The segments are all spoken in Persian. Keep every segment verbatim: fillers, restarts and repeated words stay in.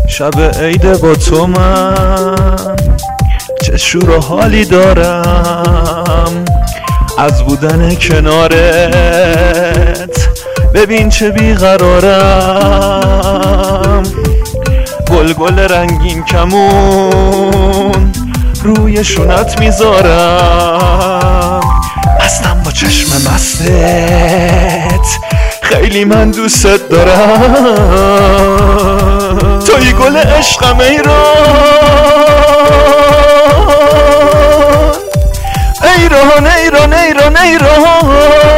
شب عید با تو من چه شور و حالی دارم از بودن کنارت. ببین چه بیقرارم، گل گل رنگین کمون روی شونت میذارم. مستم با چشم مستت، خیلی من دوست دارم. توی گل عشقم ایران، ایران ایران ایران ایران،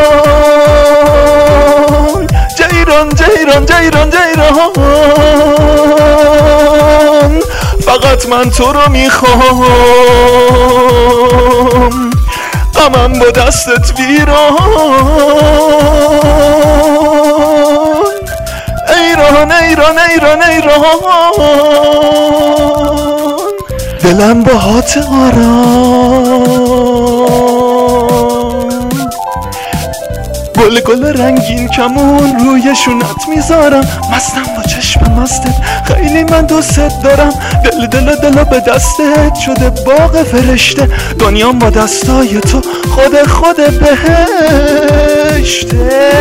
جیران جیران جیران جیران. فقط من تو رو میخوام، غمم با دستت ویران. ایران ایران ایران ایران، دلم باهات آرام. گل گل رنگین کمون روی شونت میذارم. مستم با چشم مستت، خیلی من دوست دارم. دل دل دل به دستت شده باغ فرشته. دنیام با دستای تو خود خود بهشته.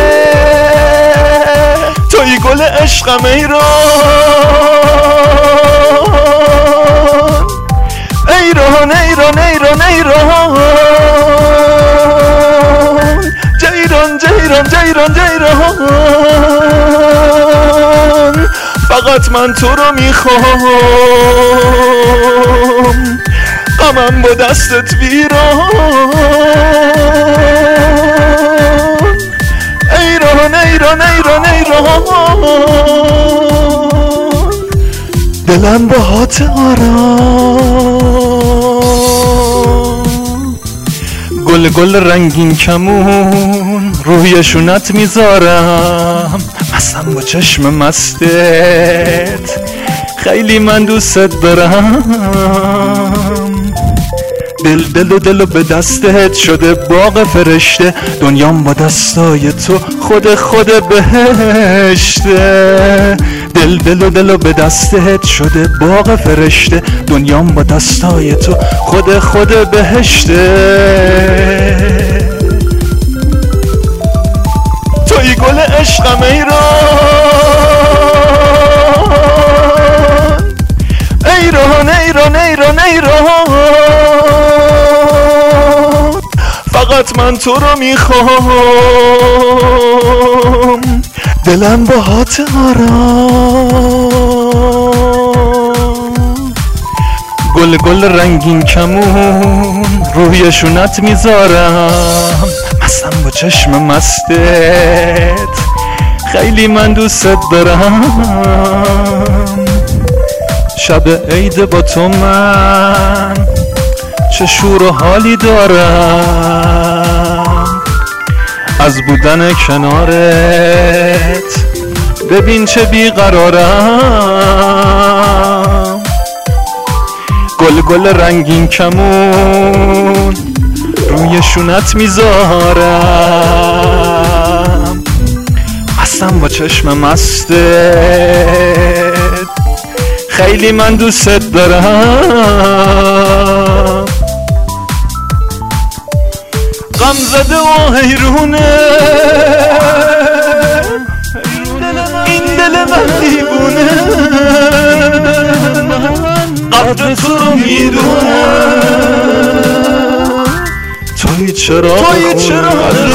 توی گل عشقم ایران، ایران ایران ایران ایران، جیران جیران جیران جیران. فقط من تو رو میخوام، غمم با دستت ویران. ایران ایران ایران ایران، دلم باهات آرام. گل گل رنگین کمون روی شونت میذارم. مستم با چشم مستت، خیلی من دوست دارم. دل دل و دل و به دستت شده باغ فرشته. دنیام با دستای تو خود خود بهشته. دل دل و دل و به دستت شده باغ فرشته. دنیام با دستای تو خود خود بهشته. توی گل عشقم ایران، ایران ایران ایران ایران. فقط من تو رو میخوام، دلم باهات آرام. گل گل رنگین کمون روی شونت میذارم. مستم با چشم مستت، خیلی من دوست دارم. شب عید با تو من چه شور و حالی دارم از بودن کنارت. ببین چه بیقرارم، گل گل رنگین کمون روی شونت میذارم. مستم با چشم مستت، خیلی من دوست دارم. غم زده و حیرونه این دل من دیوونه. قدر تو رو میدونه، توی چرا توی چرا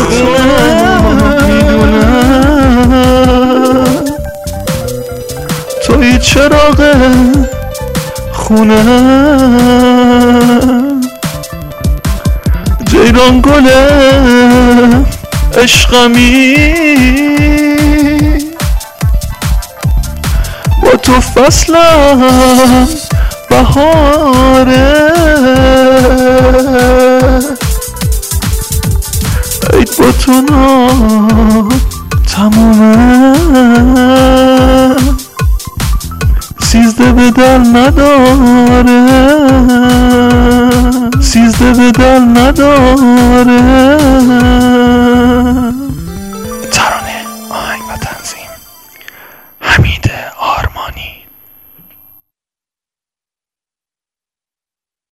میدونه. توی چراغ خونه، جیران گل عشقمی. با تو فصلم بهاره، عید با تو نا تمومه. سیزده به دل نداره، سیزده به دل نداره.